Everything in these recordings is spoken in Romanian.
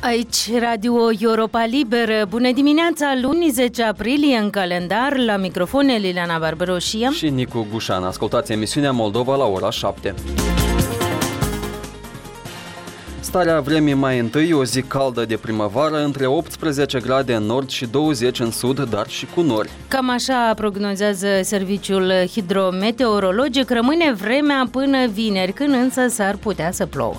Aici Radio Europa Liberă. Bună dimineața, luni 10 aprilie în calendar. La microfon Liliana Barbaroșia și Nicu Gușan. Ascultați emisiunea Moldova la ora 7. Starea vremii mai întâi, o zi caldă de primăvară, între 18 grade în nord și 20 în sud, dar și cu nori. Cam așa prognozează serviciul hidrometeorologic. Rămâne vremea până vineri, când însă s-ar putea să plouă.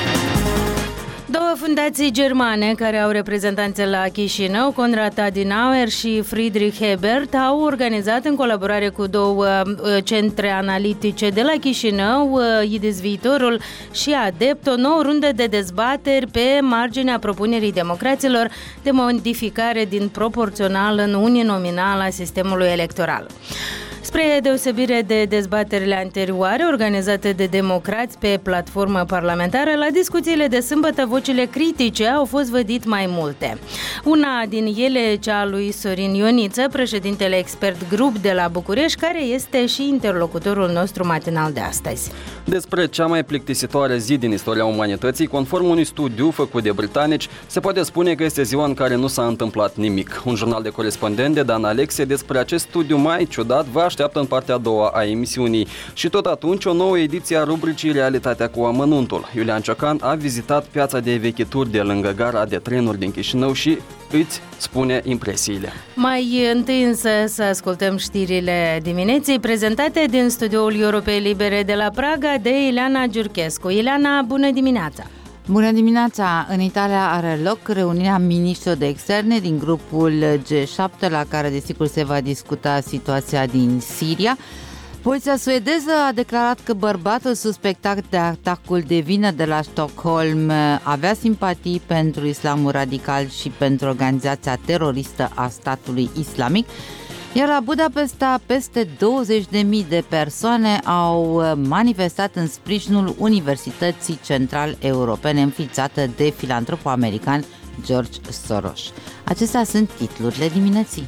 Două fundații germane care au reprezentanțe la Chișinău, Konrad Adenauer și Friedrich Ebert, au organizat în colaborare cu două centre analitice de la Chișinău, IDIS Viitorul și ADEPT, o nouă rundă de dezbateri pe marginea propunerii democraților de modificare din proporțional în uninominal a sistemului electoral. Spre deosebire de dezbaterile anterioare organizate de democrați pe platformă parlamentară, la discuțiile de sâmbătă vocile critice au fost vădit mai multe. Una din ele, cea a lui Sorin Ioniță, președintele expert grup de la București, care este și interlocutorul nostru matinal de astăzi. Despre cea mai plictisitoare zi din istoria umanității, conform unui studiu făcut de britanici, se poate spune că este ziua în care nu s-a întâmplat nimic. Un jurnal de corespondent de Dan Alexe despre acest studiu mai ciudat vă așteaptă în partea a doua a emisiunii. Și tot atunci o nouă ediție a rubricii Realitatea cu amănuntul. Iulian Ciocan a vizitat piața de vechituri de lângă gara de trenuri din Chișinău și îți spune impresiile. Mai întâi însă să ascultăm știrile dimineții prezentate din studioul Europei Libere de la Praga de Ileana Giurchescu. Ileana, bună dimineața! Bună dimineața! În Italia are loc reuniunea miniștrilor de externe din grupul G7, la care desigur se va discuta situația din Siria. Poliția suedeză a declarat că bărbatul suspectat de atacul de vină de la Stockholm avea simpatii pentru islamul radical și pentru organizația teroristă a statului islamic. Iar la Budapesta, peste 20.000 de persoane au manifestat în sprijinul Universității Central Europene înființată de filantropul american George Soros. Acestea sunt titlurile dimineții.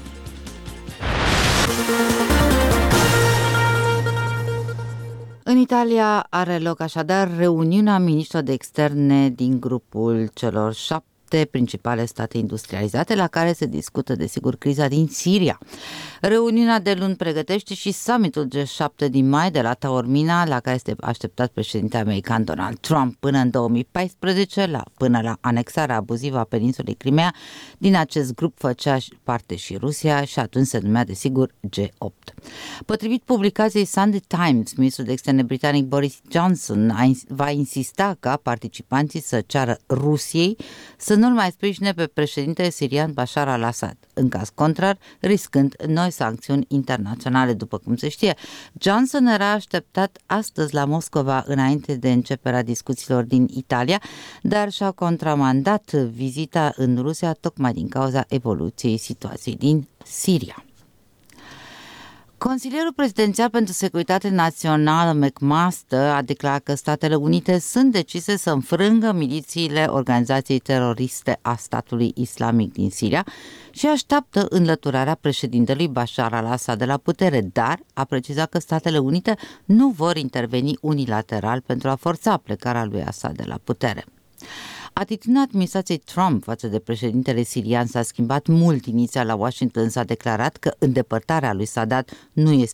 În Italia are loc așadar reuniunea miniștrilor de externe din grupul celor 7 principale state industrializate, la care se discută desigur criza din Siria. Reuniunea de luni pregătește și summitul G7 din mai de la Taormina, la care este așteptat președintele american Donald Trump. Până în 2014, până la anexarea abuzivă a peninsulei Crimea, din acest grup făcea parte și Rusia și atunci se numea desigur G8. Potrivit publicației Sunday Times, ministrul de externe britanic Boris Johnson va insista ca participanții să ceară Rusiei să nu-l mai sprijine pe președintele sirian Bashar al-Assad, în caz contrar, riscând noi sancțiuni internaționale. După cum se știe, Johnson era așteptat astăzi la Moscova înainte de începerea discuțiilor din Italia, dar și-a contramandat vizita în Rusia tocmai din cauza evoluției situației din Siria. Consilierul prezidențial pentru securitate națională McMaster a declarat că Statele Unite sunt decise să înfrângă milițiile organizației teroriste a statului islamic din Siria și așteaptă înlăturarea președintelui Bashar al-Assad de la putere, dar a precizat că Statele Unite nu vor interveni unilateral pentru a forța plecarea lui Assad de la putere. Atitudinea administrației Trump față de președintele sirian s-a schimbat mult. Inițial la Washington s-a declarat că îndepărtarea lui Sadat nu este